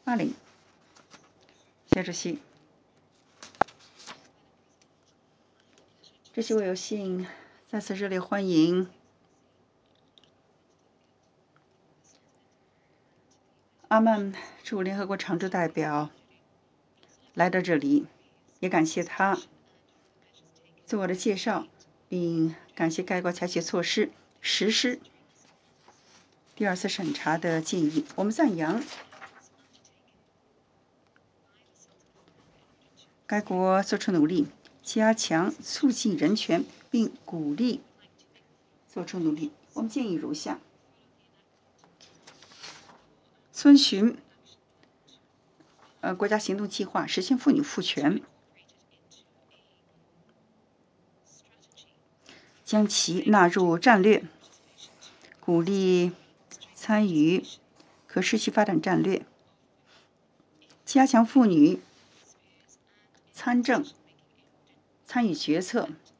80，谢主席。这些我有幸再次热烈欢迎阿曼驻联合国常驻代表来到这里，也感谢他自我的介绍，并感谢该国采取措施实施第2次审查的建议。我们赞扬该国做出努力，加强促进人权，并鼓励做出努力。我们建议如下：遵循国家行动计划，实现妇女赋权，将其纳入战略，鼓励参与可持续发展战略，加强妇女参政、参与决策